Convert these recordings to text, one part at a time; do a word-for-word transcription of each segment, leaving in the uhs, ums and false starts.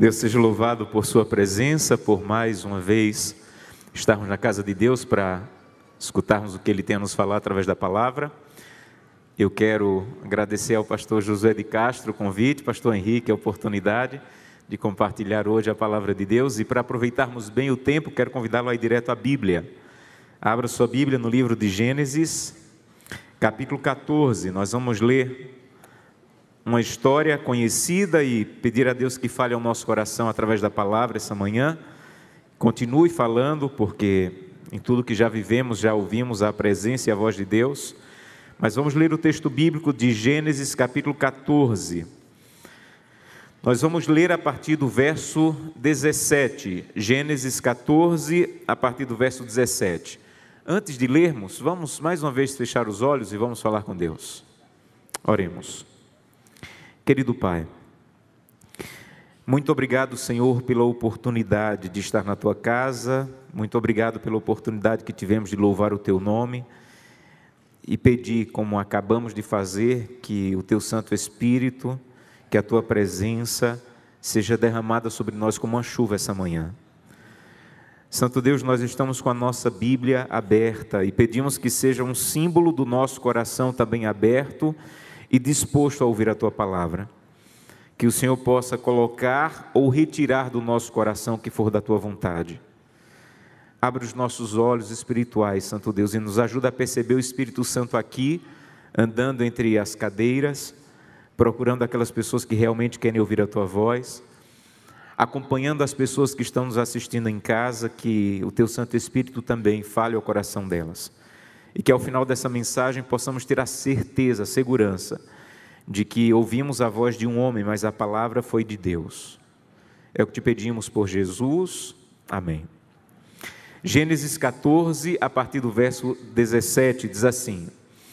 Deus seja louvado por sua presença, por mais uma vez estarmos na casa de Deus para escutarmos o que Ele tem a nos falar através da palavra. Eu quero agradecer ao pastor Josué de Castro o convite, pastor Henrique, a oportunidade de compartilhar hoje a palavra de Deus. E para aproveitarmos bem o tempo, quero convidá-lo a ir direto à Bíblia. Abra sua Bíblia no livro de Gênesis, capítulo catorze. Nós vamos ler uma história conhecida e pedir a Deus que fale ao nosso coração através da palavra essa manhã. Continue falando, porque em tudo que já vivemos, já ouvimos a presença e a voz de Deus. Mas vamos ler o texto bíblico de Gênesis capítulo catorze. Nós vamos ler a partir do verso dezessete. Gênesis catorze, a partir do verso dezessete. Antes de lermos, vamos mais uma vez fechar os olhos e vamos falar com Deus. Oremos. Querido Pai, muito obrigado, Senhor, pela oportunidade de estar na Tua casa, muito obrigado pela oportunidade que tivemos de louvar o Teu nome e pedir, como acabamos de fazer, que o Teu Santo Espírito, que a Tua presença seja derramada sobre nós como uma chuva essa manhã. Santo Deus, nós estamos com a nossa Bíblia aberta e pedimos que seja um símbolo do nosso coração também aberto e disposto a ouvir a Tua palavra, que o Senhor possa colocar ou retirar do nosso coração o que for da Tua vontade. Abre os nossos olhos espirituais, Santo Deus, e nos ajuda a perceber o Espírito Santo aqui, andando entre as cadeiras, procurando aquelas pessoas que realmente querem ouvir a Tua voz, acompanhando as pessoas que estão nos assistindo em casa, que o Teu Santo Espírito também fale ao coração delas. E que ao final dessa mensagem possamos ter a certeza, a segurança de que ouvimos a voz de um homem, mas a palavra foi de Deus. É o que te pedimos por Jesus. Amém. Gênesis catorze, a partir do verso dezessete, diz assim: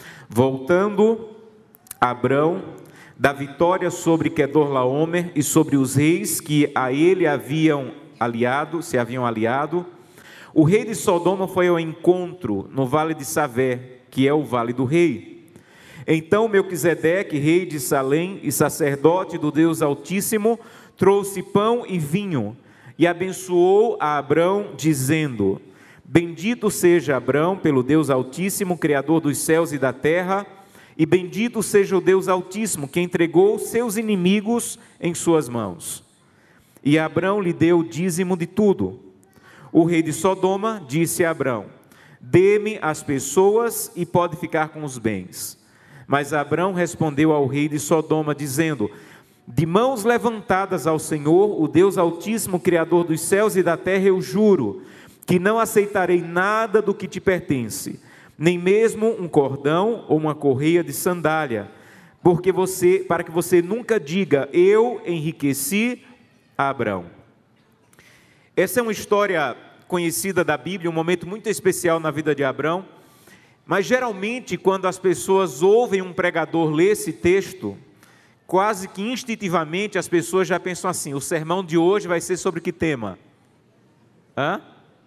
Voltando Abrão da vitória sobre Quedorlaomer e sobre os reis que a ele haviam aliado, se haviam aliado, o rei de Sodoma foi ao encontro no vale de Savé, que é o vale do rei. Então Melquisedeque, rei de Salém e sacerdote do Deus Altíssimo, trouxe pão e vinho e abençoou a Abrão, dizendo: Bendito seja Abrão pelo Deus Altíssimo, Criador dos céus e da terra, e bendito seja o Deus Altíssimo, que entregou seus inimigos em suas mãos. E Abrão lhe deu o dízimo de tudo. O rei de Sodoma disse a Abrão: Dê-me as pessoas e pode ficar com os bens. Mas Abrão respondeu ao rei de Sodoma, dizendo: De mãos levantadas ao Senhor, o Deus Altíssimo, Criador dos céus e da terra, eu juro que não aceitarei nada do que te pertence, nem mesmo um cordão ou uma correia de sandália, porque você, para que você nunca diga: eu enriqueci a Abrão. Essa é uma história conhecida da Bíblia, um momento muito especial na vida de Abrão, mas geralmente quando as pessoas ouvem um pregador ler esse texto, quase que instintivamente as pessoas já pensam assim: o sermão de hoje vai ser sobre que tema? Hã?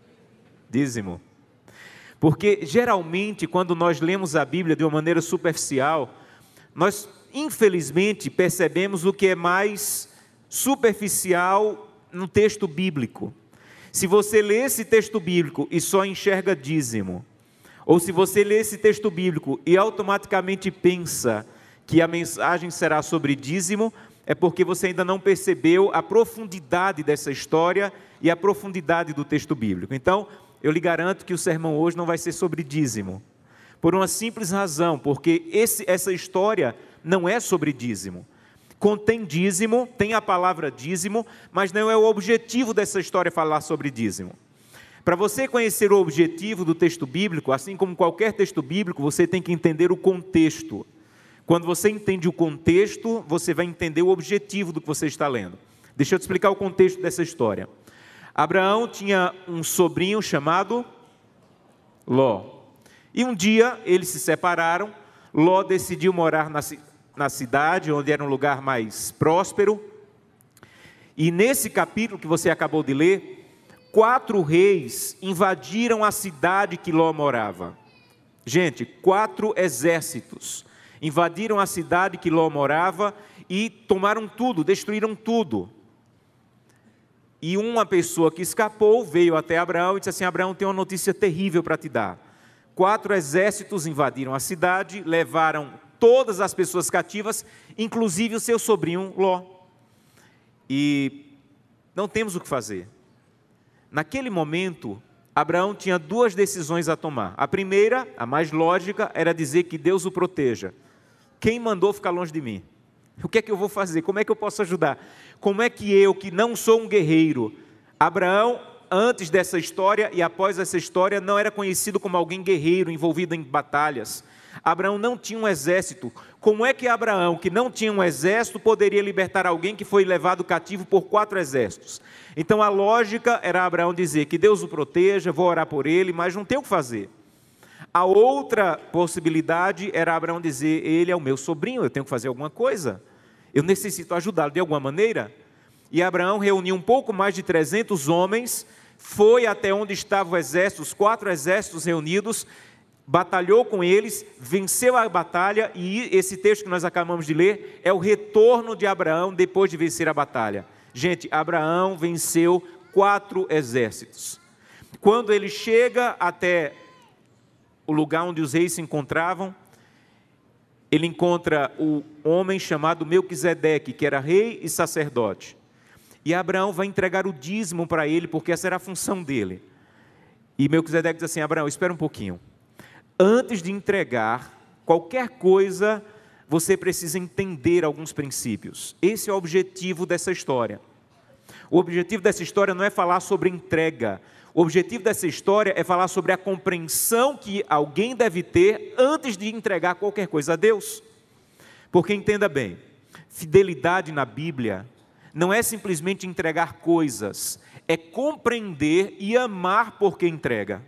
Dízimo. Porque geralmente quando nós lemos a Bíblia de uma maneira superficial, nós infelizmente percebemos o que é mais superficial no texto bíblico. Se você lê esse texto bíblico e só enxerga dízimo, ou se você lê esse texto bíblico e automaticamente pensa que a mensagem será sobre dízimo, é porque você ainda não percebeu a profundidade dessa história e a profundidade do texto bíblico. Então, eu lhe garanto que o sermão hoje não vai ser sobre dízimo, por uma simples razão, porque esse, essa história não é sobre dízimo. Contém dízimo, tem a palavra dízimo, mas não é o objetivo dessa história falar sobre dízimo. Para você conhecer o objetivo do texto bíblico, assim como qualquer texto bíblico, você tem que entender o contexto. Quando você entende o contexto, você vai entender o objetivo do que você está lendo. Deixa eu te explicar o contexto dessa história. Abraão tinha um sobrinho chamado Ló. E um dia eles se separaram. Ló decidiu morar na cidade, na cidade, onde era um lugar mais próspero, e nesse capítulo que você acabou de ler, quatro reis invadiram a cidade que Ló morava. Gente, quatro exércitos invadiram a cidade que Ló morava e tomaram tudo, destruíram tudo. E uma pessoa que escapou veio até Abraão e disse assim: Abraão, tem uma notícia terrível para te dar. Quatro exércitos invadiram a cidade, levaram todas as pessoas cativas, inclusive o seu sobrinho Ló. E não temos o que fazer. Naquele momento, Abraão tinha duas decisões a tomar. A primeira, a mais lógica, era dizer que Deus o proteja. Quem mandou ficar longe de mim? O que é que eu vou fazer? Como é que eu posso ajudar? Como é que eu, que não sou um guerreiro... Abraão, antes dessa história e após essa história, não era conhecido como alguém guerreiro, envolvido em batalhas. Abraão não tinha um exército. Como é que Abraão, que não tinha um exército, poderia libertar alguém que foi levado cativo por quatro exércitos? Então a lógica era Abraão dizer que Deus o proteja, vou orar por ele, mas não tem o que fazer. A outra possibilidade era Abraão dizer: ele é o meu sobrinho, eu tenho que fazer alguma coisa, eu necessito ajudá-lo de alguma maneira. E Abraão reuniu um pouco mais de trezentos homens, foi até onde estava o exército, os quatro exércitos reunidos, batalhou com eles, venceu a batalha, e esse texto que nós acabamos de ler é o retorno de Abraão depois de vencer a batalha. Gente, Abraão venceu quatro exércitos. Quando ele chega até o lugar onde os reis se encontravam, ele encontra o homem chamado Melquisedeque, que era rei e sacerdote. E Abraão vai entregar o dízimo para ele, porque essa era a função dele. E Melquisedeque diz assim: Abraão, espera um pouquinho. Antes de entregar qualquer coisa, você precisa entender alguns princípios. Esse é o objetivo dessa história. O objetivo dessa história não é falar sobre entrega. O objetivo dessa história é falar sobre a compreensão que alguém deve ter antes de entregar qualquer coisa a Deus. Porque entenda bem, fidelidade na Bíblia não é simplesmente entregar coisas, é compreender e amar porque entrega.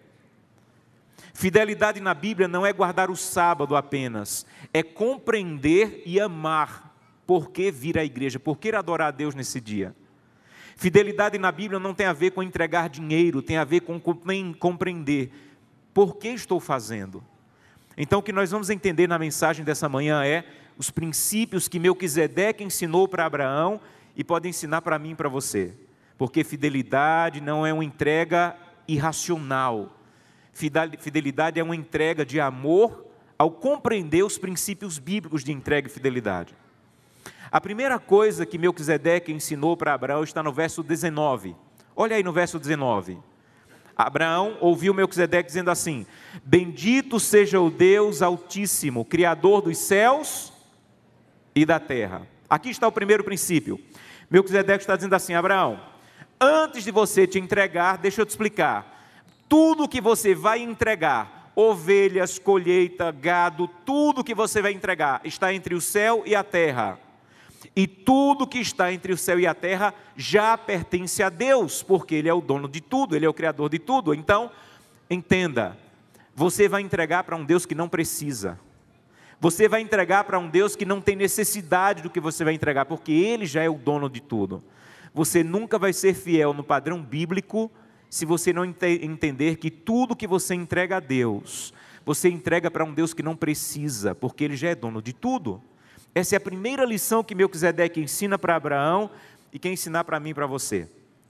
Fidelidade na Bíblia não é guardar o sábado apenas, é compreender e amar porque vir à igreja, porque adorar a Deus nesse dia. Fidelidade na Bíblia não tem a ver com entregar dinheiro, tem a ver com compreender por que estou fazendo. Então o que nós vamos entender na mensagem dessa manhã é os princípios que Melquisedeque ensinou para Abraão e pode ensinar para mim e para você. Porque fidelidade não é uma entrega irracional. Fidelidade é uma entrega de amor ao compreender os princípios bíblicos de entrega e fidelidade. A primeira coisa que Melquisedeque ensinou para Abraão está no verso dezenove. Olha aí no verso dezenove. Abraão ouviu Melquisedeque dizendo assim: bendito seja o Deus Altíssimo, Criador dos céus e da terra. Aqui está o primeiro princípio. Melquisedeque está dizendo assim: Abraão, antes de você te entregar, deixa eu te explicar. Tudo que você vai entregar, ovelhas, colheita, gado, tudo que você vai entregar está entre o céu e a terra. E tudo que está entre o céu e a terra já pertence a Deus, porque Ele é o dono de tudo, Ele é o Criador de tudo. Então, entenda, você vai entregar para um Deus que não precisa. Você vai entregar para um Deus que não tem necessidade do que você vai entregar, porque Ele já é o dono de tudo. Você nunca vai ser fiel no padrão bíblico se você não entender que tudo que você entrega a Deus, você entrega para um Deus que não precisa, porque Ele já é dono de tudo. Essa é a primeira lição que Melquisedeque ensina para Abraão e quer ensinar para mim e para você.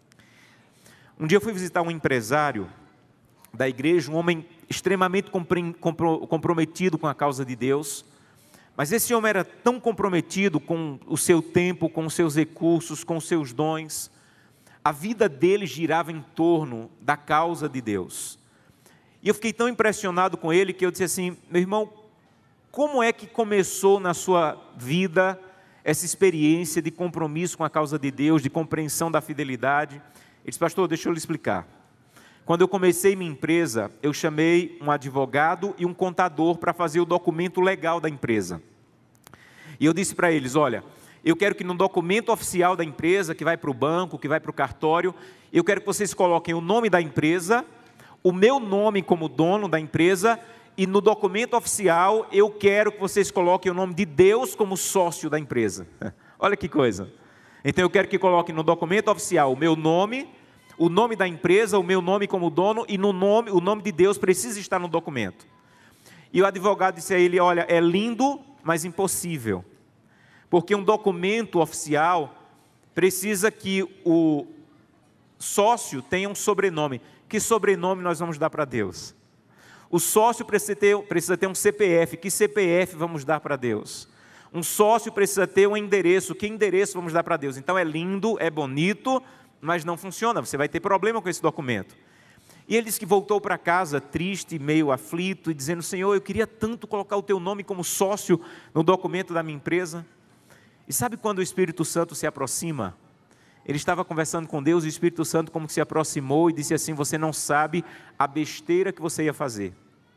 Um dia eu fui visitar um empresário da igreja, um homem extremamente comprometido com a causa de Deus, mas esse homem era tão comprometido com o seu tempo, com os seus recursos, com os seus dons. A vida dele girava em torno da causa de Deus. E eu fiquei tão impressionado com ele que eu disse assim: meu irmão, como é que começou na sua vida essa experiência de compromisso com a causa de Deus, de compreensão da fidelidade? Ele disse: pastor, deixa eu lhe explicar. Quando eu comecei minha empresa, eu chamei um advogado e um contador para fazer o documento legal da empresa. E eu disse para eles: olha, eu quero que no documento oficial da empresa, que vai para o banco, que vai para o cartório, eu quero que vocês coloquem o nome da empresa, o meu nome como dono da empresa, e no documento oficial eu quero que vocês coloquem o nome de Deus como sócio da empresa. Olha que coisa. Então eu quero que coloquem no documento oficial o meu nome, o nome da empresa, o meu nome como dono, e no nome, o nome de Deus precisa estar no documento. E o advogado disse a ele: olha, é lindo, mas impossível. Porque um documento oficial precisa que o, sócio tenha um sobrenome. Que sobrenome nós vamos dar para Deus? O sócio precisa ter, precisa ter um C P F. Que C P F vamos dar para Deus? Um sócio precisa ter um endereço. Que endereço vamos dar para Deus? Então é lindo, é bonito, mas não funciona. Você vai ter problema com esse documento. E ele disse que voltou para casa triste, meio aflito, e dizendo: Senhor, eu queria tanto colocar o teu nome como sócio no documento da minha empresa. E sabe quando o Espírito Santo se aproxima? Ele estava conversando com Deus, e o Espírito Santo como que se aproximou e disse assim: você não sabe a besteira que você ia fazer.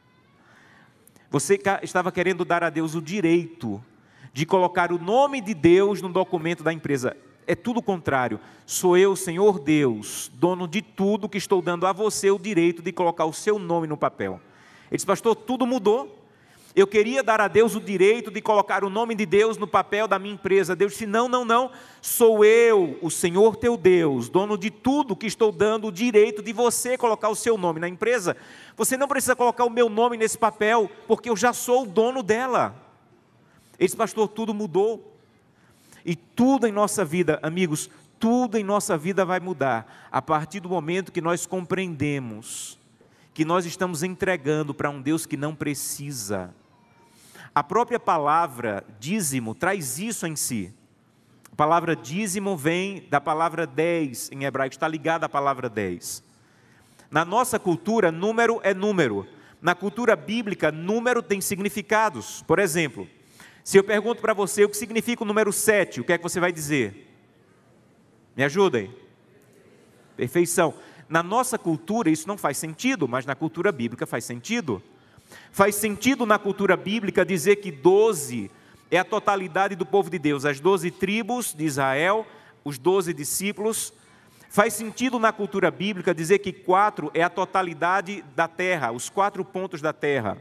Você estava querendo dar a Deus o direito de colocar o nome de Deus no documento da empresa. É tudo o contrário. Sou eu, Senhor Deus, dono de tudo, que estou dando a você o direito de colocar o seu nome no papel. Ele disse: pastor, tudo mudou. Eu queria dar a Deus o direito de colocar o nome de Deus no papel da minha empresa. Deus disse: não, não, não. Sou eu, o Senhor teu Deus, dono de tudo, que estou dando o direito de você colocar o seu nome na empresa. Você não precisa colocar o meu nome nesse papel, porque eu já sou o dono dela. Ele disse: pastor, tudo mudou. E tudo em nossa vida, amigos, tudo em nossa vida vai mudar a partir do momento que nós compreendemos que nós estamos entregando para um Deus que não precisa. A própria palavra dízimo traz isso em si. A palavra dízimo vem da palavra dez em hebraico, está ligada à palavra dez. Na nossa cultura, número é número. Na cultura bíblica, número tem significados. Por exemplo, se eu pergunto para você o que significa o número sete, o que é que você vai dizer? Me ajudem. Perfeição. Na nossa cultura isso não faz sentido, mas na cultura bíblica faz sentido. Faz sentido na cultura bíblica dizer que doze é a totalidade do povo de Deus, as doze tribos de Israel, os doze discípulos. Faz sentido na cultura bíblica dizer que quatro é a totalidade da terra, os quatro pontos da terra.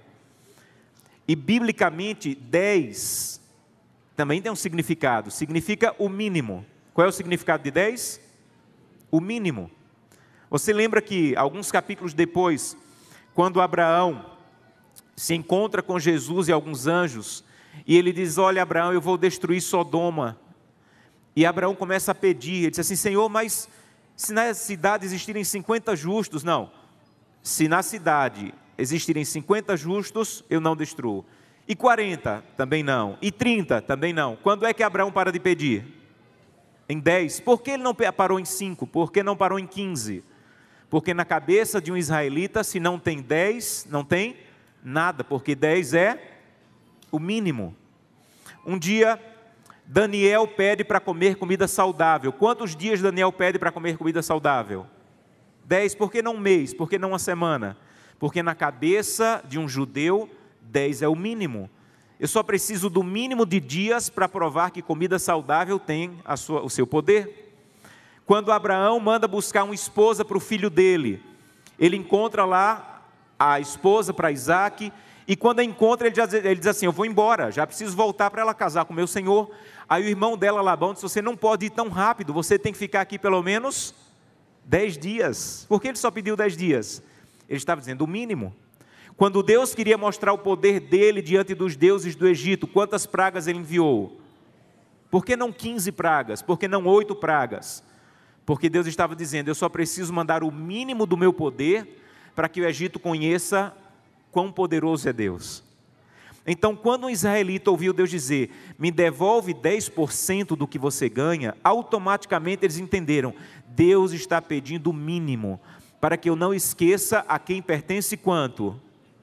E biblicamente, dez também tem um significado, significa o mínimo. Qual é o significado de dez? O mínimo. Você lembra que alguns capítulos depois, quando Abraão se encontra com Jesus e alguns anjos, e ele diz: olha, Abraão, eu vou destruir Sodoma. E Abraão começa a pedir, ele diz assim: Senhor, mas se na cidade existirem cinquenta justos, não, se na cidade existirem cinquenta justos, eu não destruo. E quarenta, também não. E trinta, também não. Quando é que Abraão para de pedir? Em dez. Por que ele não parou em cinco? Por que não parou em quinze? Porque na cabeça de um israelita, se não tem dez, não tem nada, porque dez é o mínimo. Um dia, Daniel pede para comer comida saudável. Quantos dias Daniel pede para comer comida saudável? Dez. Por que não um mês? Por que não uma semana? Porque na cabeça de um judeu, dez é o mínimo. Eu só preciso do mínimo de dias para provar que comida saudável tem a sua, o seu poder. Quando Abraão manda buscar uma esposa para o filho dele, ele encontra lá a esposa para Isaac, e quando a encontra, ele, já, ele diz assim: eu vou embora, já preciso voltar para ela casar com meu senhor. Aí o irmão dela, Labão, diz: você não pode ir tão rápido, você tem que ficar aqui pelo menos dez dias. Por que ele só pediu dez dias? Ele estava dizendo o mínimo. Quando Deus queria mostrar o poder dele diante dos deuses do Egito, quantas pragas ele enviou? Por que não quinze pragas? Por que não oito pragas? Porque Deus estava dizendo: eu só preciso mandar o mínimo do meu poder para que o Egito conheça quão poderoso é Deus. Então, quando um israelita ouviu Deus dizer: me devolve dez por cento do que você ganha, automaticamente eles entenderam: Deus está pedindo o mínimo, para que eu não esqueça a quem pertence quanto?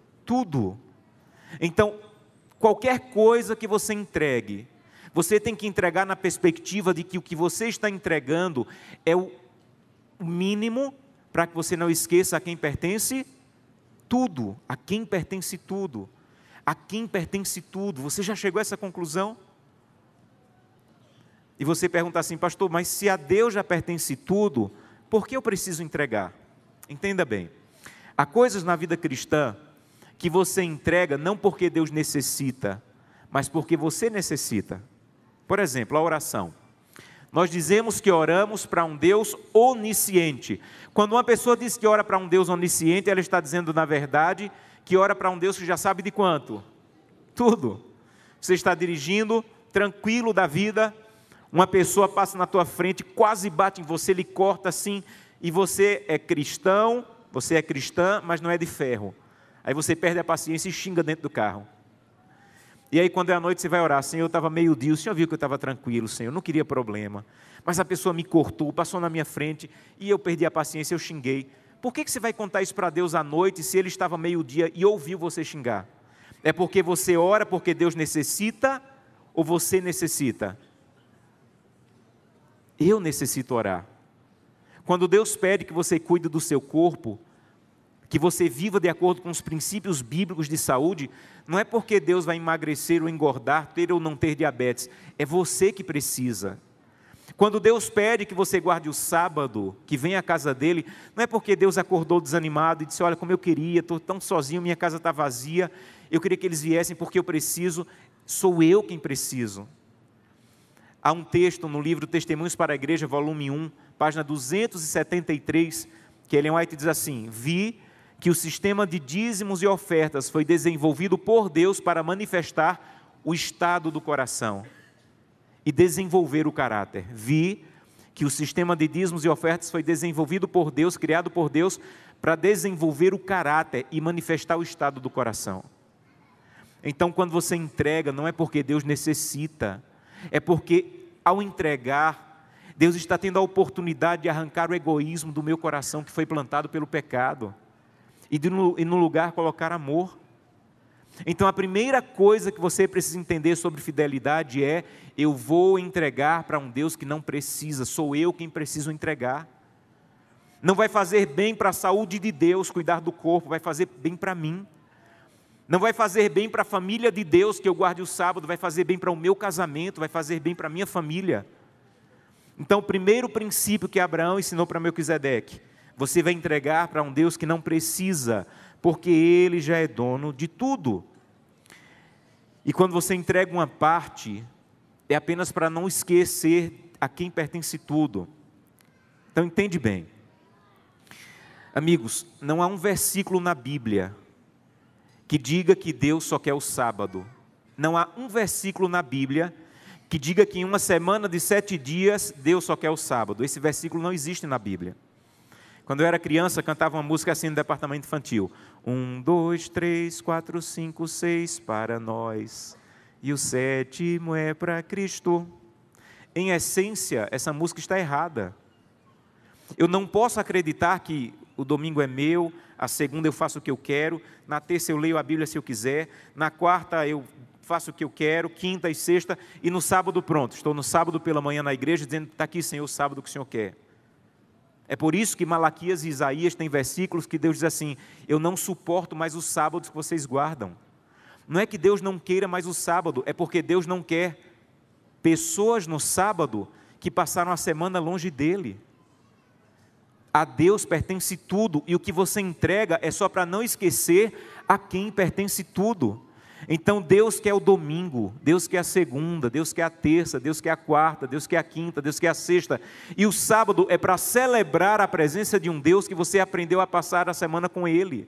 Tudo. Então, qualquer coisa que você entregue, você tem que entregar na perspectiva de que o que você está entregando é o mínimo, para que você não esqueça a quem pertence tudo. A quem pertence tudo. A quem pertence tudo. Você já chegou a essa conclusão? E você pergunta assim: pastor, mas se a Deus já pertence tudo, por que eu preciso entregar? Entenda bem, há coisas na vida cristã que você entrega não porque Deus necessita, mas porque você necessita. Por exemplo, a oração. Nós dizemos que oramos para um Deus onisciente. Quando uma pessoa diz que ora para um Deus onisciente, ela está dizendo, na verdade, que ora para um Deus que já sabe de quanto? Tudo. Você está dirigindo, tranquilo da vida, uma pessoa passa na tua frente, quase bate em você, lhe corta assim, e você é cristão, você é cristã, mas não é de ferro. Aí você perde a paciência e xinga dentro do carro. E aí quando é à noite você vai orar, Senhor, eu estava meio-dia, o Senhor viu que eu estava tranquilo, Senhor, eu não queria problema. Mas a pessoa me cortou, passou na minha frente e eu perdi a paciência, eu xinguei. Por que que você vai contar isso para Deus à noite se Ele estava meio-dia e ouviu você xingar? É porque você ora porque Deus necessita ou você necessita? Eu necessito orar. Quando Deus pede que você cuide do seu corpo, que você viva de acordo com os princípios bíblicos de saúde, não é porque Deus vai emagrecer ou engordar, ter ou não ter diabetes, é você que precisa. Quando Deus pede que você guarde o sábado, que venha à casa dele, não é porque Deus acordou desanimado e disse, olha como eu queria, estou tão sozinho, minha casa está vazia, eu queria que eles viessem porque eu preciso, sou eu quem preciso. Há um texto no livro Testemunhos para a Igreja, volume um, página duzentos e setenta e três, que Ellen White diz assim, vi que o sistema de dízimos e ofertas foi desenvolvido por Deus para manifestar o estado do coração e desenvolver o caráter. Vi que o sistema de dízimos e ofertas foi desenvolvido por Deus, criado por Deus, para desenvolver o caráter e manifestar o estado do coração. Então, quando você entrega, não é porque Deus necessita, é porque, ao entregar, Deus está tendo a oportunidade de arrancar o egoísmo do meu coração, que foi plantado pelo pecado, e, de, e no lugar colocar amor. Então, a primeira coisa que você precisa entender sobre fidelidade é, eu vou entregar para um Deus que não precisa, sou eu quem preciso entregar. Não vai fazer bem para a saúde de Deus, cuidar do corpo, vai fazer bem para mim. Não vai fazer bem para a família de Deus que eu guarde o sábado, vai fazer bem para o meu casamento, vai fazer bem para a minha família. Então, o primeiro princípio que Abraão ensinou para Melquisedeque, você vai entregar para um Deus que não precisa, porque Ele já é dono de tudo. E quando você entrega uma parte, é apenas para não esquecer a quem pertence tudo. Então, entende bem. Amigos, não há um versículo na Bíblia que diga que Deus só quer o sábado. Não há um versículo na Bíblia que diga que em uma semana de sete dias, Deus só quer o sábado. Esse versículo não existe na Bíblia. Quando eu era criança, cantava uma música assim no departamento infantil. Um, dois, três, quatro, cinco, seis para nós, e o sétimo é para Cristo. Em essência, essa música está errada. Eu não posso acreditar que o domingo é meu, a segunda eu faço o que eu quero, na terça eu leio a Bíblia se eu quiser, na quarta eu faço o que eu quero, quinta e sexta, e no sábado pronto, estou no sábado pela manhã na igreja dizendo, está aqui Senhor, o sábado que o Senhor quer. É por isso que Malaquias e Isaías têm versículos que Deus diz assim, eu não suporto mais os sábados que vocês guardam. Não é que Deus não queira mais o sábado, é porque Deus não quer pessoas no sábado que passaram a semana longe dEle. A Deus pertence tudo, e o que você entrega é só para não esquecer a quem pertence tudo. Então Deus quer o domingo, Deus quer a segunda, Deus quer a terça, Deus quer a quarta, Deus quer a quinta, Deus quer a sexta. E o sábado é para celebrar a presença de um Deus que você aprendeu a passar a semana com Ele.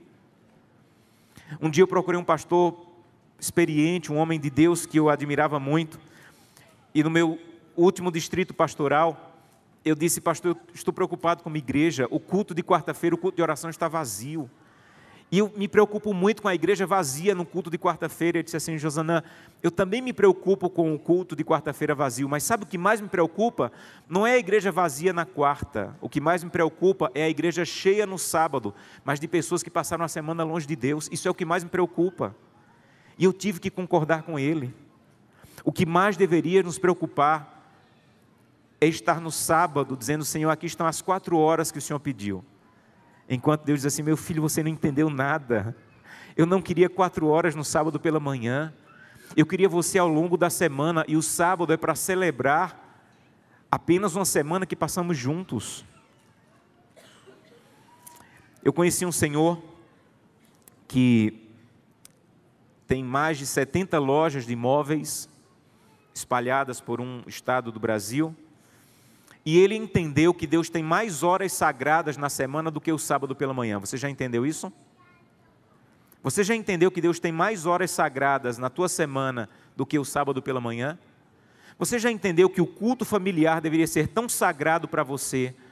Um dia eu procurei um pastor experiente, um homem de Deus que eu admirava muito, e no meu último distrito pastoral, eu disse, pastor, eu estou preocupado com a minha igreja, o culto de quarta-feira, o culto de oração está vazio. E eu me preocupo muito com a igreja vazia no culto de quarta-feira. Ele disse assim, Josanã, eu também me preocupo com o culto de quarta-feira vazio, mas sabe o que mais me preocupa? Não é a igreja vazia na quarta, o que mais me preocupa é a igreja cheia no sábado, mas de pessoas que passaram a semana longe de Deus, isso é o que mais me preocupa. E eu tive que concordar com ele. O que mais deveria nos preocupar é estar no sábado dizendo, Senhor, aqui estão as quatro horas que o Senhor pediu. Enquanto Deus diz assim, meu filho, você não entendeu nada. Eu não queria quatro horas no sábado pela manhã. Eu queria você ao longo da semana, e o sábado é para celebrar apenas uma semana que passamos juntos. Eu conheci um senhor que tem mais de setenta lojas de imóveis espalhadas por um estado do Brasil. E ele entendeu que Deus tem mais horas sagradas na semana do que o sábado pela manhã. Você já entendeu isso? Você já entendeu que Deus tem mais horas sagradas na tua semana do que o sábado pela manhã? Você já entendeu que o culto familiar deveria ser tão sagrado para você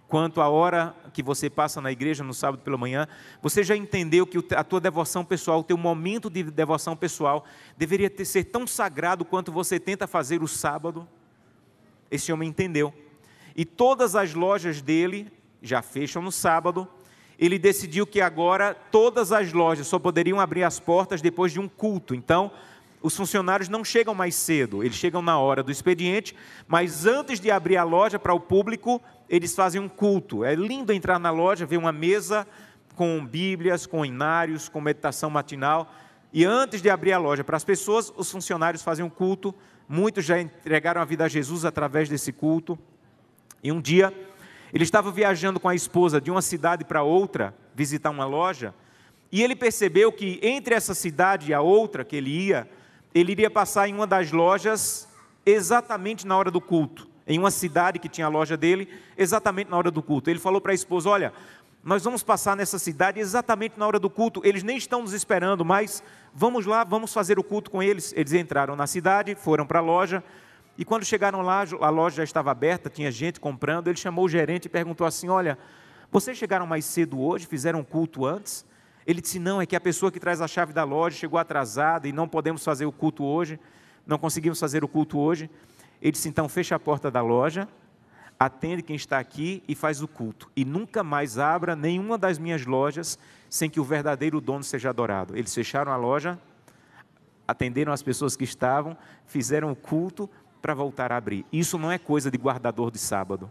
quanto à hora que você passa na igreja no sábado pela manhã, você já entendeu que a tua devoção pessoal, o teu momento de devoção pessoal, deveria ter, ser tão sagrado quanto você tenta fazer o sábado? Esse homem entendeu. E todas as lojas dele já fecham no sábado. Ele decidiu que agora todas as lojas só poderiam abrir as portas depois de um culto. Então, os funcionários não chegam mais cedo, eles chegam na hora do expediente, mas antes de abrir a loja para o público, eles fazem um culto. É lindo entrar na loja, ver uma mesa com bíblias, com hinários, com meditação matinal. E antes de abrir a loja para as pessoas, os funcionários fazem um culto. Muitos já entregaram a vida a Jesus através desse culto. E um dia, ele estava viajando com a esposa de uma cidade para outra, visitar uma loja, e ele percebeu que entre essa cidade e a outra que ele ia, ele iria passar em uma das lojas exatamente na hora do culto, em uma cidade que tinha a loja dele, exatamente na hora do culto. Ele falou para a esposa: olha, nós vamos passar nessa cidade exatamente na hora do culto, eles nem estão nos esperando, mas vamos lá, vamos fazer o culto com eles. Eles entraram na cidade, foram para a loja, e quando chegaram lá, a loja já estava aberta, tinha gente comprando. Ele chamou o gerente e perguntou assim: olha, vocês chegaram mais cedo hoje, fizeram um culto antes? Ele disse: não, é que a pessoa que traz a chave da loja chegou atrasada e não podemos fazer o culto hoje, não conseguimos fazer o culto hoje. Ele disse: então fecha a porta da loja, atende quem está aqui e faz o culto. E nunca mais abra nenhuma das minhas lojas sem que o verdadeiro dono seja adorado. Eles fecharam a loja, atenderam as pessoas que estavam, fizeram o culto para voltar a abrir. Isso não é coisa de guardador de sábado.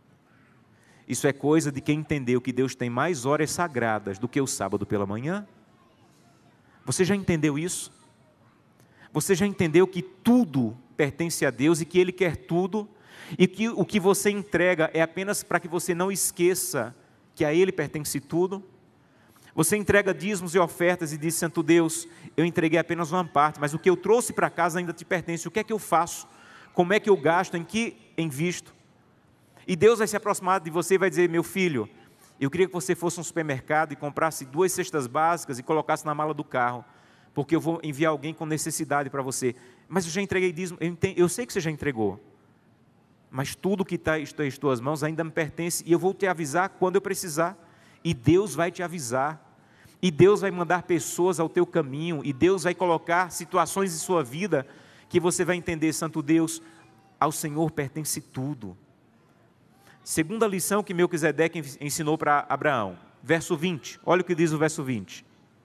Isso é coisa de quem entendeu que Deus tem mais horas sagradas do que o sábado pela manhã. Você já entendeu isso? Você já entendeu que tudo pertence a Deus e que Ele quer tudo, e que o que você entrega é apenas para que você não esqueça que a Ele pertence tudo? Você entrega dízimos e ofertas e diz: Santo Deus, eu entreguei apenas uma parte, mas o que eu trouxe para casa ainda te pertence. O que é que eu faço? Como é que eu gasto? Em que invisto? E Deus vai se aproximar de você e vai dizer: meu filho, eu queria que você fosse a um supermercado e comprasse duas cestas básicas e colasse na mala do carro, porque eu vou enviar alguém com necessidade para você. Mas eu já entreguei dízimo. Eu, entendo, eu sei que você já entregou, mas tudo que está em tuas mãos ainda me pertence, e eu vou te avisar quando eu precisar. E Deus vai te avisar, e Deus vai mandar pessoas ao teu caminho, e Deus vai colocar situações em sua vida que você vai entender: Santo Deus, ao Senhor pertence tudo. Segunda lição que Melquisedeque ensinou para Abraão, verso vinte, olha o que diz o verso vinte.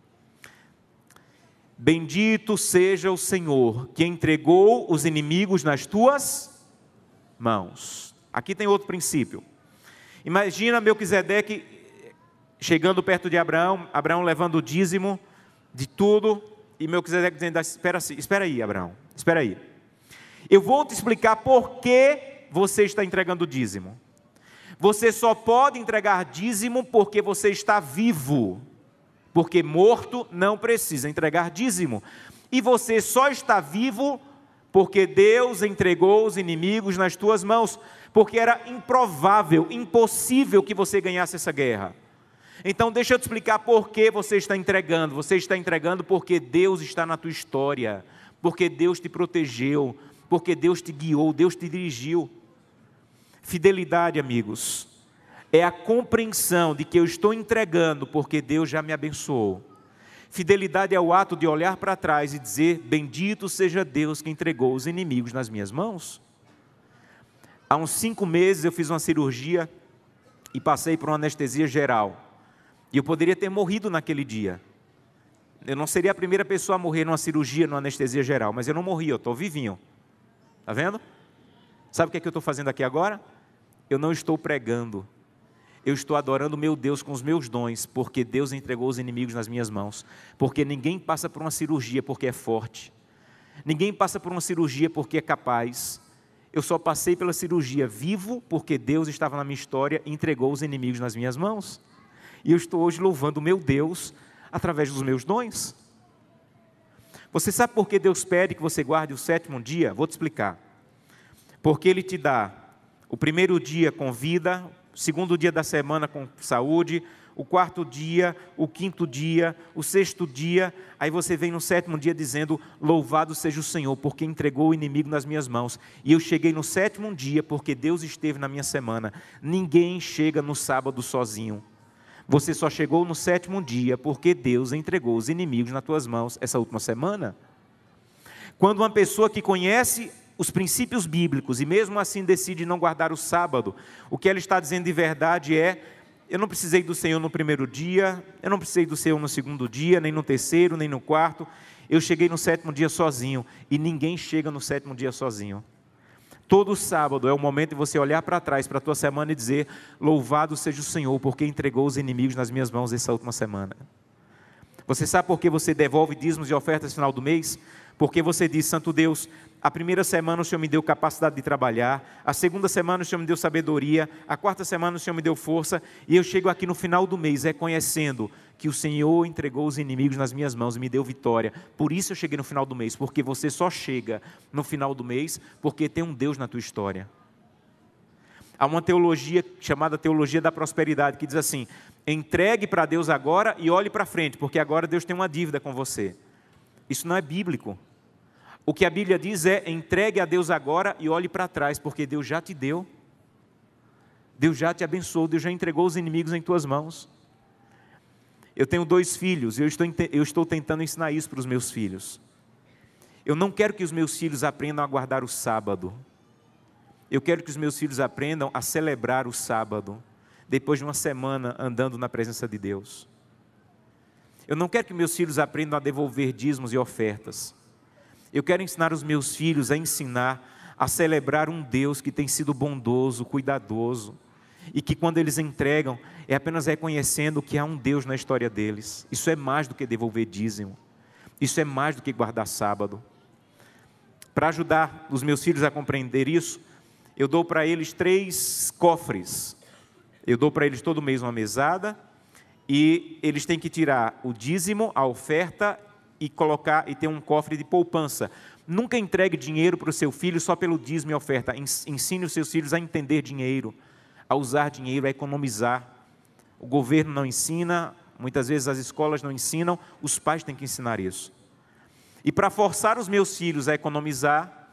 Bendito seja o Senhor, que entregou os inimigos nas tuas mãos. Aqui tem outro princípio. Imagina Melquisedeque chegando perto de Abraão, Abraão levando o dízimo de tudo, e Melquisedeque dizendo: espera, espera aí, Abraão, espera aí. Eu vou te explicar por que você está entregando o dízimo. Você só pode entregar dízimo porque você está vivo, porque morto não precisa entregar dízimo. E você só está vivo porque Deus entregou os inimigos nas tuas mãos, porque era improvável, impossível que você ganhasse essa guerra. Então deixa eu te explicar por que você está entregando. Você está entregando porque Deus está na tua história, porque Deus te protegeu, porque Deus te guiou, Deus te dirigiu. Fidelidade, amigos, é a compreensão de que eu estou entregando porque Deus já me abençoou. Fidelidade é o ato de olhar para trás e dizer: bendito seja Deus que entregou os inimigos nas minhas mãos. Há uns cinco meses eu fiz uma cirurgia e passei por uma anestesia geral. E eu poderia ter morrido naquele dia. Eu não seria a primeira pessoa a morrer numa cirurgia, numa anestesia geral, mas eu não morri, eu estou vivinho. Está vendo? Sabe o que é que eu estou fazendo aqui agora? Eu não estou pregando. Eu estou adorando meu Deus com os meus dons, porque Deus entregou os inimigos nas minhas mãos. Porque ninguém passa por uma cirurgia porque é forte. Ninguém passa por uma cirurgia porque é capaz. Eu só passei pela cirurgia vivo porque Deus estava na minha história e entregou os inimigos nas minhas mãos. E eu estou hoje louvando o meu Deus através dos meus dons. Você sabe por que Deus pede que você guarde o sétimo dia? Vou te explicar. Porque Ele te dá o primeiro dia com vida, segundo dia da semana com saúde, o quarto dia, o quinto dia, o sexto dia, aí você vem no sétimo dia dizendo, louvado seja o Senhor, porque entregou o inimigo nas minhas mãos. E eu cheguei no sétimo dia, porque Deus esteve na minha semana. Ninguém chega no sábado sozinho. Você só chegou no sétimo dia, porque Deus entregou os inimigos nas tuas mãos essa última semana. Quando uma pessoa que conhece os princípios bíblicos e mesmo assim decide não guardar o sábado, o que ela está dizendo de verdade é, eu não precisei do Senhor no primeiro dia, eu não precisei do Senhor no segundo dia, nem no terceiro, nem no quarto, eu cheguei no sétimo dia sozinho, e ninguém chega no sétimo dia sozinho. Todo sábado é o momento de você olhar para trás, para a tua semana e dizer, louvado seja o Senhor, porque entregou os inimigos nas minhas mãos essa última semana. Você sabe por que você devolve dízimos e ofertas no final do mês? Porque você diz, Santo Deus, a primeira semana o Senhor me deu capacidade de trabalhar, a segunda semana o Senhor me deu sabedoria, a quarta semana o Senhor me deu força, e eu chego aqui no final do mês reconhecendo que o Senhor entregou os inimigos nas minhas mãos e me deu vitória. Por isso eu cheguei no final do mês, porque você só chega no final do mês porque tem um Deus na tua história. Há uma teologia chamada teologia da prosperidade, que diz assim, entregue para Deus agora e olhe para frente, porque agora Deus tem uma dívida com você. Isso não é bíblico. O que a Bíblia diz é, entregue a Deus agora e olhe para trás, porque Deus já te deu. Deus já te abençoou, Deus já entregou os inimigos em tuas mãos. Eu tenho dois filhos, e eu estou, eu estou tentando ensinar isso para os meus filhos. Eu não quero que os meus filhos aprendam a guardar o sábado. Eu quero que os meus filhos aprendam a celebrar o sábado, depois de uma semana andando na presença de Deus. Eu não quero que meus filhos aprendam a devolver dízimos e ofertas. Eu quero ensinar os meus filhos a ensinar a celebrar um Deus que tem sido bondoso, cuidadoso, e que quando eles entregam, é apenas reconhecendo que há um Deus na história deles. Isso é mais do que devolver dízimo. Isso é mais do que guardar sábado. Para ajudar os meus filhos a compreender isso, eu dou para eles três cofres. Eu dou para eles todo mês uma mesada, e eles têm que tirar o dízimo, a oferta, e colocar e ter um cofre de poupança. Nunca entregue dinheiro para o seu filho só pelo dízimo e oferta. Ensine os seus filhos a entender dinheiro, a usar dinheiro, a economizar. O governo não ensina, muitas vezes as escolas não ensinam, os pais têm que ensinar isso. E para forçar os meus filhos a economizar,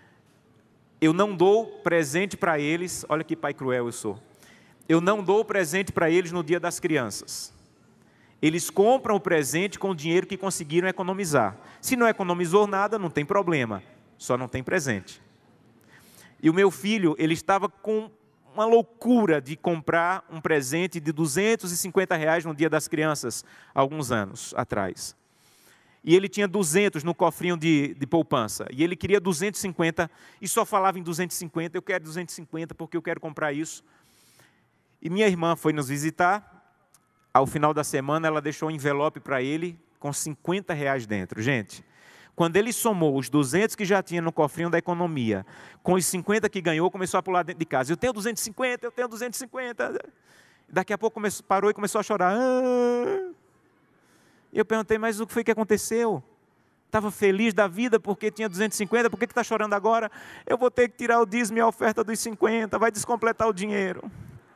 eu não dou presente para eles, olha que pai cruel eu sou, eu não dou presente para eles no dia das crianças. Eles compram o presente com o dinheiro que conseguiram economizar. Se não economizou nada, não tem problema, só não tem presente. E o meu filho, ele estava com uma loucura de comprar um presente de duzentos e cinquenta reais no dia das crianças, há alguns anos atrás. E ele tinha duzentos no cofrinho de, de poupança, e ele queria duzentos e cinquenta, e só falava em duzentos e cinquenta, eu quero duzentos e cinquenta porque eu quero comprar isso. E minha irmã foi nos visitar. Ao final da semana, ela deixou um envelope para ele com cinquenta reais dentro. Gente, quando ele somou os duzentos que já tinha no cofrinho da economia, com os cinquenta que ganhou, começou a pular dentro de casa. Eu tenho duzentos e cinquenta, eu tenho duzentos e cinquenta. Daqui a pouco começou, parou e começou a chorar. Ah! E eu perguntei, mas o que foi que aconteceu? Estava feliz da vida porque tinha duzentos e cinquenta, por que está chorando agora? Eu vou ter que tirar o dízimo e a oferta dos cinquenta, vai descompletar o dinheiro.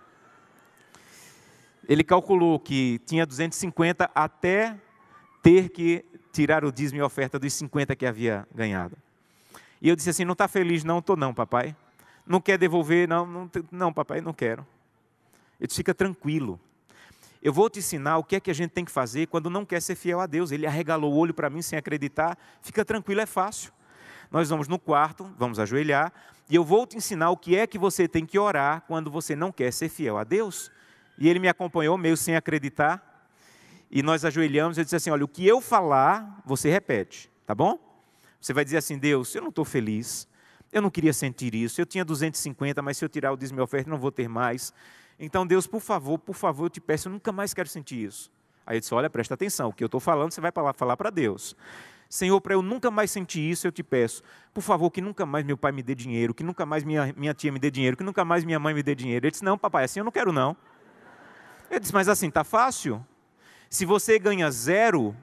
Ele calculou que tinha duzentos e cinquenta até ter que tirar o dízimo e a oferta dos cinquenta que havia ganhado. E eu disse assim, não está feliz? Não, estou não, papai. Não quer devolver? Não, não, não, papai, não quero. Ele disse, fica tranquilo. Eu vou te ensinar o que é que a gente tem que fazer quando não quer ser fiel a Deus. Ele arregalou o olho para mim sem acreditar. Fica tranquilo, é fácil. Nós vamos no quarto, vamos ajoelhar, e eu vou te ensinar o que é que você tem que orar quando você não quer ser fiel a Deus. E ele me acompanhou, meio sem acreditar, e nós ajoelhamos, e eu disse assim, olha, o que eu falar, você repete, tá bom? Você vai dizer assim, Deus, eu não estou feliz, eu não queria sentir isso, eu tinha duzentos e cinquenta, mas se eu tirar o dízimo e a oferta, não vou ter mais. Então, Deus, por favor, por favor, eu te peço, eu nunca mais quero sentir isso. Aí eu disse, olha, presta atenção, o que eu estou falando, você vai falar para Deus. Senhor, para eu nunca mais sentir isso, eu te peço, por favor, que nunca mais meu pai me dê dinheiro, que nunca mais minha, minha tia me dê dinheiro, que nunca mais minha mãe me dê dinheiro. Ele disse, não, papai, assim eu não quero não. Eu disse, mas assim, está fácil? Se você ganha zero,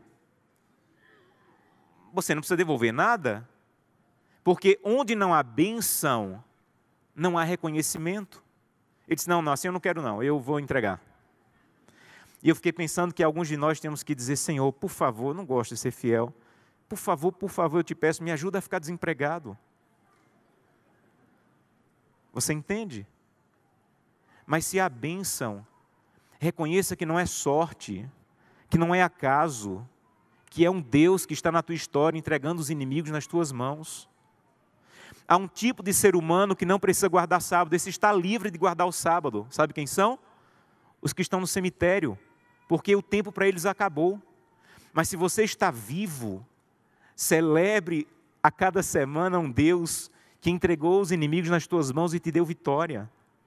você não precisa devolver nada, porque onde não há bênção, não há reconhecimento. Ele disse, não, não, assim eu não quero não, eu vou entregar. E eu fiquei pensando que alguns de nós temos que dizer, Senhor, por favor, eu não gosto de ser fiel. Por favor, por favor, eu te peço, me ajuda a ficar desempregado. Você entende? Mas se a bênção, reconheça que não é sorte, que não é acaso, que é um Deus que está na tua história entregando os inimigos nas tuas mãos. Há um tipo de ser humano que não precisa guardar sábado, esse está livre de guardar o sábado. Sabe quem são? Os que estão no cemitério, porque o tempo para eles acabou. Mas se você está vivo, celebre a cada semana um Deus que entregou os inimigos nas tuas mãos e te deu vitória.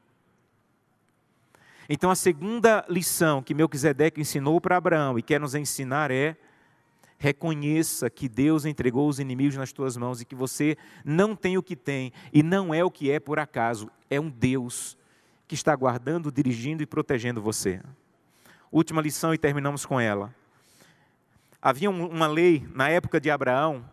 Então a segunda lição que Melquisedeque ensinou para Abraão e quer nos ensinar é: reconheça que Deus entregou os inimigos nas tuas mãos e que você não tem o que tem e não é o que é por acaso, é um Deus que está guardando, dirigindo e protegendo você. Última lição e terminamos com ela. Havia uma lei na época de Abraão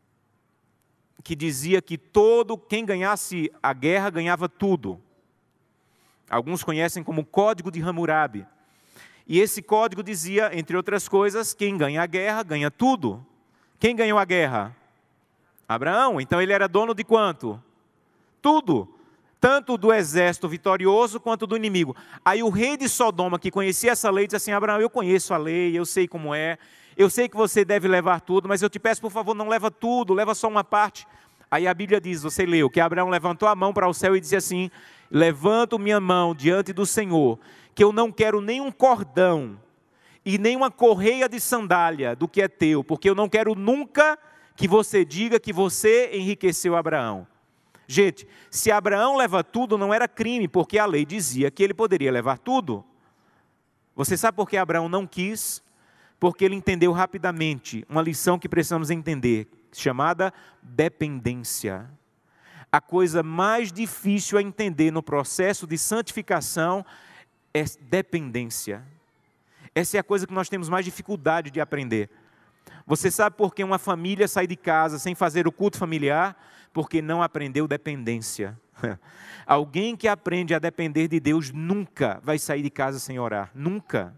que dizia que todo quem ganhasse a guerra ganhava tudo. Alguns conhecem como Código de Hammurabi. E esse código dizia, entre outras coisas, quem ganha a guerra ganha tudo. Quem ganhou a guerra? Abraão. Então ele era dono de quanto? Tudo. Tanto do exército vitorioso quanto do inimigo. Aí o rei de Sodoma, que conhecia essa lei, disse assim: Abraão, eu conheço a lei, eu sei como é, eu sei que você deve levar tudo, mas eu te peço, por favor, não leva tudo, leva só uma parte. Aí a Bíblia diz, você leu, que Abraão levantou a mão para o céu e disse assim: levanto minha mão diante do Senhor, que eu não quero nem um cordão e nem uma correia de sandália do que é teu, porque eu não quero nunca que você diga que você enriqueceu Abraão. Gente, se Abraão leva tudo, não era crime, porque a lei dizia que ele poderia levar tudo. Você sabe por que Abraão não quis? Porque ele entendeu rapidamente uma lição que precisamos entender, chamada dependência. A coisa mais difícil a entender no processo de santificação é dependência. Essa é a coisa que nós temos mais dificuldade de aprender. Você sabe por que uma família sai de casa sem fazer o culto familiar? Porque não aprendeu dependência. Alguém que aprende a depender de Deus nunca vai sair de casa sem orar. Nunca.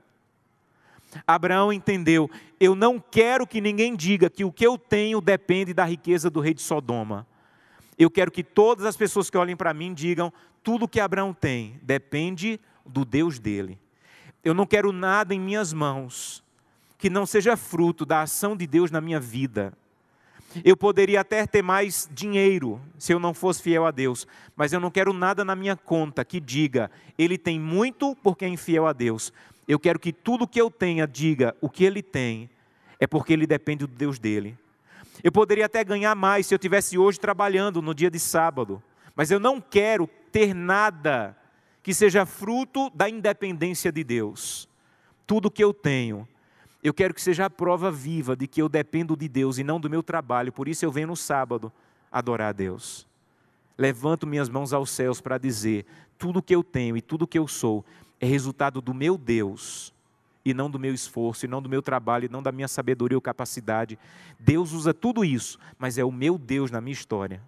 Abraão entendeu, eu não quero que ninguém diga que o que eu tenho depende da riqueza do rei de Sodoma. Eu quero que todas as pessoas que olhem para mim digam, tudo que Abraão tem depende do Deus dele. Eu não quero nada em minhas mãos que não seja fruto da ação de Deus na minha vida. Eu poderia até ter mais dinheiro se eu não fosse fiel a Deus, mas eu não quero nada na minha conta que diga, ele tem muito porque é infiel a Deus. Eu quero que tudo que eu tenha diga o que ele tem, é porque ele depende do Deus dele. Eu poderia até ganhar mais se eu estivesse hoje trabalhando no dia de sábado, mas eu não quero ter nada que seja fruto da independência de Deus. Tudo que eu tenho, eu quero que seja a prova viva de que eu dependo de Deus e não do meu trabalho, por isso eu venho no sábado adorar a Deus. Levanto minhas mãos aos céus para dizer, tudo que eu tenho e tudo que eu sou é resultado do meu Deus, e não do meu esforço, e não do meu trabalho, e não da minha sabedoria ou capacidade. Deus usa tudo isso, mas é o meu Deus na minha história.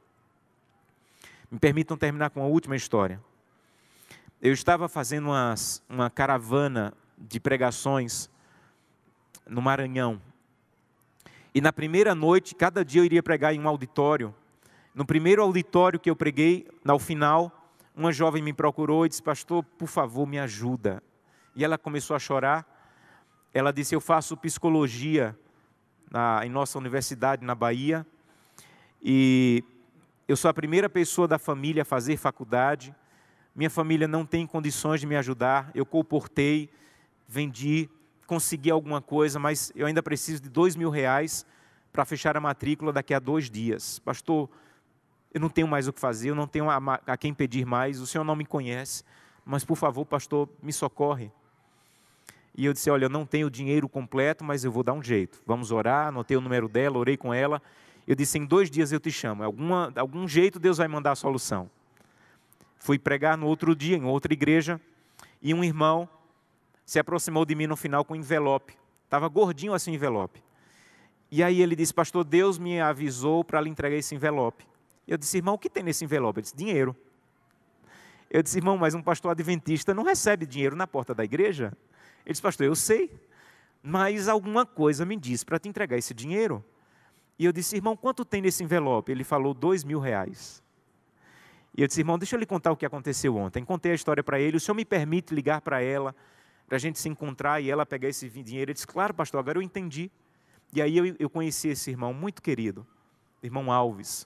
Me permitam terminar com a última história. Eu estava fazendo uma, uma caravana de pregações no Maranhão. E na primeira noite, cada dia eu iria pregar em um auditório. No primeiro auditório que eu preguei, ao final, uma jovem me procurou e disse, pastor, por favor, me ajuda. E ela começou a chorar. Ela disse, eu faço psicologia na, em nossa universidade na Bahia. E eu sou a primeira pessoa da família a fazer faculdade. Minha família não tem condições de me ajudar. Eu colportei, vendi, consegui alguma coisa, mas eu ainda preciso de dois mil reais para fechar a matrícula daqui a dois dias. Pastor, eu não tenho mais o que fazer, eu não tenho a, a quem pedir mais, o senhor não me conhece, mas por favor, pastor, me socorre. E eu disse, olha, eu não tenho o dinheiro completo, mas eu vou dar um jeito. Vamos orar, anotei o número dela, orei com ela. Eu disse, em dois dias eu te chamo, alguma, algum jeito Deus vai mandar a solução. Fui pregar no outro dia, em outra igreja, e um irmão se aproximou de mim no final com um envelope. Estava gordinho assim o envelope. E aí ele disse, pastor, Deus me avisou para lhe entregar esse envelope. Eu disse, irmão, o que tem nesse envelope? Ele disse, dinheiro. Eu disse, irmão, mas um pastor adventista não recebe dinheiro na porta da igreja? Ele disse, pastor, eu sei, mas alguma coisa me disse para te entregar esse dinheiro. E eu disse, irmão, quanto tem nesse envelope? Ele falou, dois mil reais. E eu disse, irmão, deixa eu lhe contar o que aconteceu ontem. Contei a história para ele, o senhor me permite ligar para ela, para a gente se encontrar e ela pegar esse dinheiro? Ele disse, claro, pastor, agora eu entendi. E aí eu, eu conheci esse irmão muito querido, irmão Alves.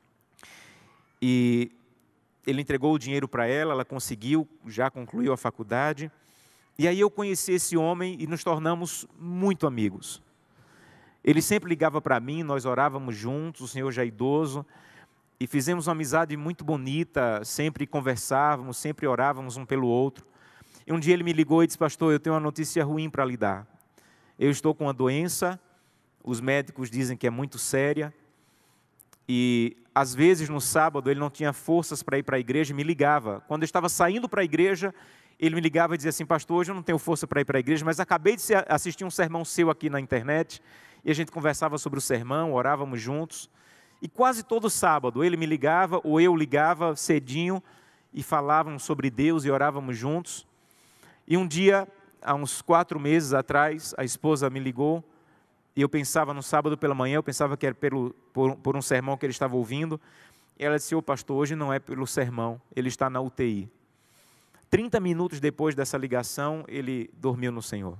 E ele entregou o dinheiro para ela, ela conseguiu, já concluiu a faculdade. E aí eu conheci esse homem e nos tornamos muito amigos. Ele sempre ligava para mim, nós orávamos juntos, o senhor já idoso, e fizemos uma amizade muito bonita, sempre conversávamos, sempre orávamos um pelo outro. E um dia ele me ligou e disse, pastor, eu tenho uma notícia ruim para lhe dar. Eu estou com uma doença, os médicos dizem que é muito séria, e às vezes no sábado ele não tinha forças para ir para a igreja e me ligava. Quando eu estava saindo para a igreja, ele me ligava e dizia assim, pastor, hoje eu não tenho força para ir para a igreja, mas acabei de assistir um sermão seu aqui na internet, e a gente conversava sobre o sermão, orávamos juntos, e quase todo sábado ele me ligava, ou eu ligava cedinho, e falávamos sobre Deus e orávamos juntos. E um dia, há uns quatro meses atrás, a esposa me ligou, e eu pensava no sábado pela manhã, eu pensava que era pelo, por, por um sermão que ele estava ouvindo, e ela disse, ô pastor, hoje não é pelo sermão, ele está na U T I. trinta minutos depois dessa ligação, ele dormiu no Senhor.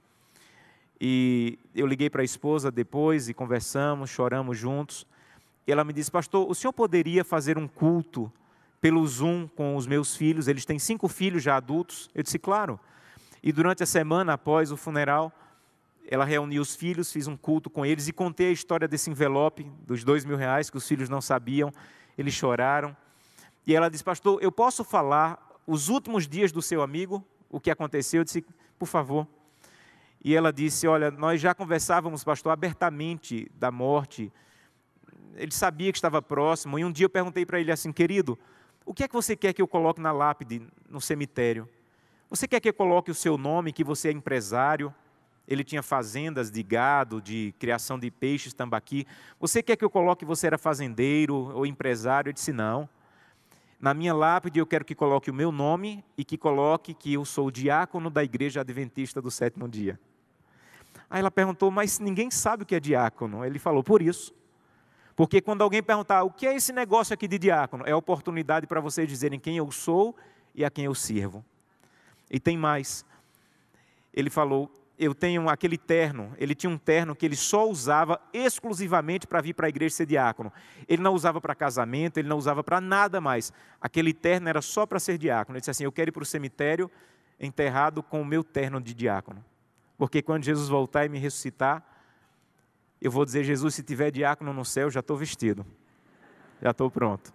E eu liguei para a esposa depois e conversamos, choramos juntos. E ela me disse, pastor, o senhor poderia fazer um culto pelo Zoom com os meus filhos? Eles têm cinco filhos já adultos. Eu disse, claro. E durante a semana, após o funeral, ela reuniu os filhos, fiz um culto com eles e contei a história desse envelope, dos dois mil reais, que os filhos não sabiam. Eles choraram. E ela disse, pastor, eu posso falar os últimos dias do seu amigo, o que aconteceu? Eu disse, por favor. E ela disse, olha, nós já conversávamos, pastor, abertamente da morte. Ele sabia que estava próximo. E um dia eu perguntei para ele assim, querido, o que é que você quer que eu coloque na lápide, no cemitério? Você quer que eu coloque o seu nome, que você é empresário? Ele tinha fazendas de gado, de criação de peixes, tambaqui. Você quer que eu coloque que você era fazendeiro ou empresário? Eu disse, não. Na minha lápide eu quero que coloque o meu nome e que coloque que eu sou o diácono da Igreja Adventista do Sétimo Dia. Aí ela perguntou, mas ninguém sabe o que é diácono. Ele falou, por isso. Porque quando alguém perguntar, o que é esse negócio aqui de diácono? É a oportunidade para vocês dizerem quem eu sou e a quem eu sirvo. E tem mais. Ele falou, eu tenho aquele terno, ele tinha um terno que ele só usava exclusivamente para vir para a igreja ser diácono. Ele não usava para casamento, ele não usava para nada mais. Aquele terno era só para ser diácono. Ele disse assim, eu quero ir para o cemitério enterrado com o meu terno de diácono. Porque quando Jesus voltar e me ressuscitar, eu vou dizer, Jesus, se tiver diácono no céu, já estou vestido. Já estou pronto.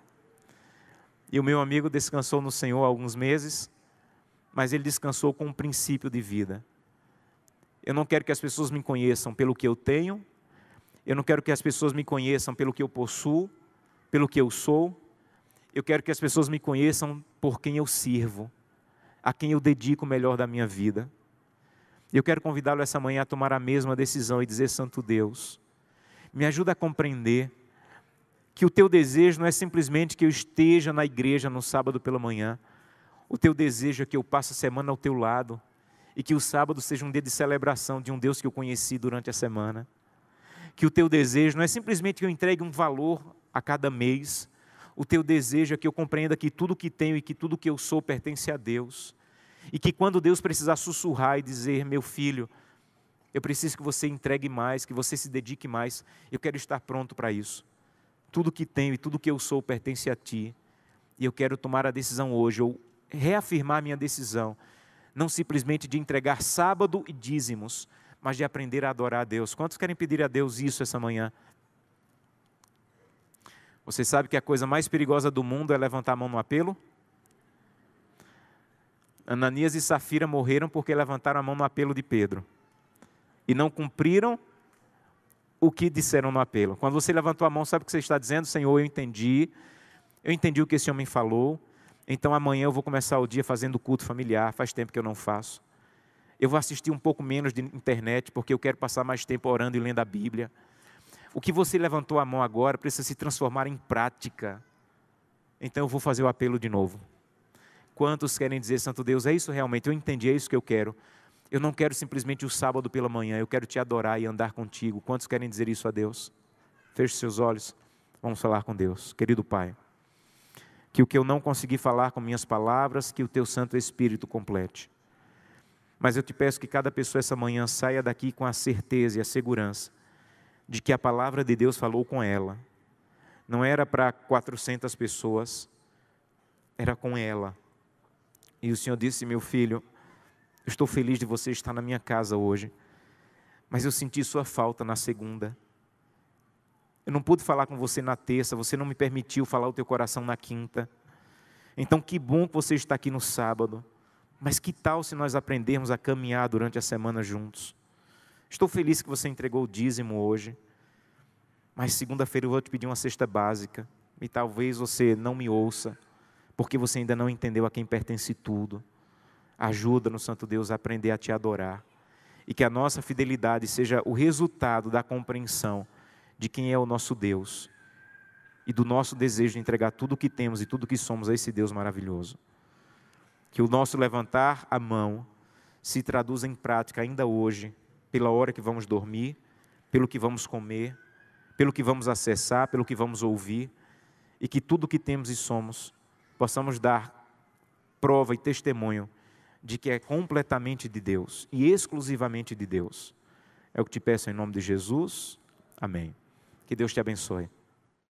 E o meu amigo descansou no Senhor há alguns meses, mas ele descansou com um princípio de vida. Eu não quero que as pessoas me conheçam pelo que eu tenho, eu não quero que as pessoas me conheçam pelo que eu possuo, pelo que eu sou, eu quero que as pessoas me conheçam por quem eu sirvo, a quem eu dedico o melhor da minha vida. Eu quero convidá-lo essa manhã a tomar a mesma decisão e dizer, Santo Deus, me ajuda a compreender que o teu desejo não é simplesmente que eu esteja na igreja no sábado pela manhã, o teu desejo é que eu passe a semana ao teu lado, e que o sábado seja um dia de celebração de um Deus que eu conheci durante a semana. Que o teu desejo não é simplesmente que eu entregue um valor a cada mês. O teu desejo é que eu compreenda que tudo que tenho e que tudo que eu sou pertence a Deus. E que quando Deus precisar sussurrar e dizer, meu filho, eu preciso que você entregue mais, que você se dedique mais, eu quero estar pronto para isso. Tudo que tenho e tudo que eu sou pertence a Ti. E eu quero tomar a decisão hoje, ou reafirmar minha decisão, não simplesmente de entregar sábado e dízimos, mas de aprender a adorar a Deus. Quantos querem pedir a Deus isso essa manhã? Você sabe que a coisa mais perigosa do mundo é levantar a mão no apelo? Ananias e Safira morreram porque levantaram a mão no apelo de Pedro. E não cumpriram o que disseram no apelo. Quando você levantou a mão, sabe o que você está dizendo? Senhor, eu entendi. Eu entendi o que esse homem falou. Então amanhã eu vou começar o dia fazendo culto familiar, faz tempo que eu não faço. Eu vou assistir um pouco menos de internet, porque eu quero passar mais tempo orando e lendo a Bíblia. O que você levantou a mão agora precisa se transformar em prática. Então eu vou fazer o apelo de novo. Quantos querem dizer, Santo Deus, é isso realmente, eu entendi, é isso que eu quero. Eu não quero simplesmente o sábado pela manhã, eu quero te adorar e andar contigo. Quantos querem dizer isso a Deus? Feche seus olhos, vamos falar com Deus. Querido Pai, que o que eu não consegui falar com minhas palavras, que o Teu Santo Espírito complete. Mas eu te peço que cada pessoa essa manhã saia daqui com a certeza e a segurança de que a palavra de Deus falou com ela. Não era para quatrocentas pessoas, era com ela. E o Senhor disse, meu filho, eu estou feliz de você estar na minha casa hoje, mas eu senti sua falta na segunda. Eu não pude falar com você na terça, você não me permitiu falar o teu coração na quinta. Então que bom que você está aqui no sábado, mas que tal se nós aprendermos a caminhar durante a semana juntos? Estou feliz que você entregou o dízimo hoje, mas segunda-feira eu vou te pedir uma cesta básica, e talvez você não me ouça, porque você ainda não entendeu a quem pertence tudo. Ajuda-nos, Santo Deus, a aprender a te adorar, e que a nossa fidelidade seja o resultado da compreensão de quem é o nosso Deus, e do nosso desejo de entregar tudo o que temos e tudo o que somos a esse Deus maravilhoso. Que o nosso levantar a mão se traduza em prática ainda hoje, pela hora que vamos dormir, pelo que vamos comer, pelo que vamos acessar, pelo que vamos ouvir, e que tudo o que temos e somos, possamos dar prova e testemunho de que é completamente de Deus, e exclusivamente de Deus. É o que te peço em nome de Jesus. Amém. Que Deus te abençoe.